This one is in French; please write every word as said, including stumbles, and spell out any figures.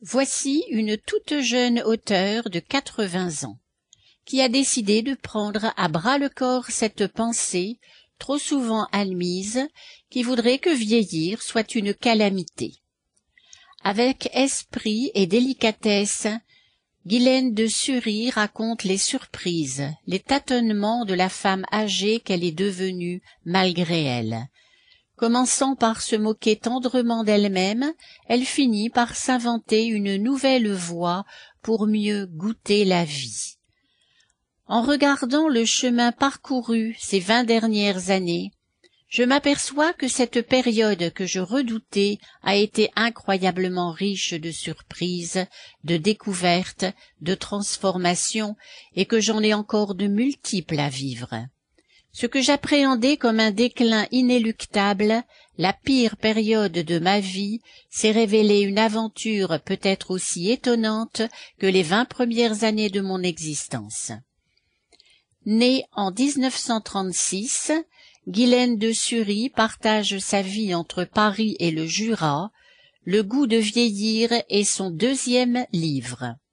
Voici une toute jeune auteure de quatre-vingts ans, qui a décidé de prendre à bras-le-corps cette pensée, trop souvent admise, qui voudrait que vieillir soit une calamité. Avec esprit et délicatesse, Guylaine de Sully raconte les surprises, les tâtonnements de la femme âgée qu'elle est devenue malgré elle. Commençant par se moquer tendrement d'elle-même, elle finit par s'inventer une nouvelle voie pour mieux goûter la vie. En regardant le chemin parcouru ces vingt dernières années, je m'aperçois que cette période que je redoutais a été incroyablement riche de surprises, de découvertes, de transformations, et que j'en ai encore de multiples à vivre. Ce que j'appréhendais comme un déclin inéluctable, la pire période de ma vie, s'est révélée une aventure peut-être aussi étonnante que les vingt premières années de mon existence. Née en dix-neuf cent trente-six, Guylaine de Sully partage sa vie entre Paris et le Jura. Le goût de vieillir est son deuxième livre.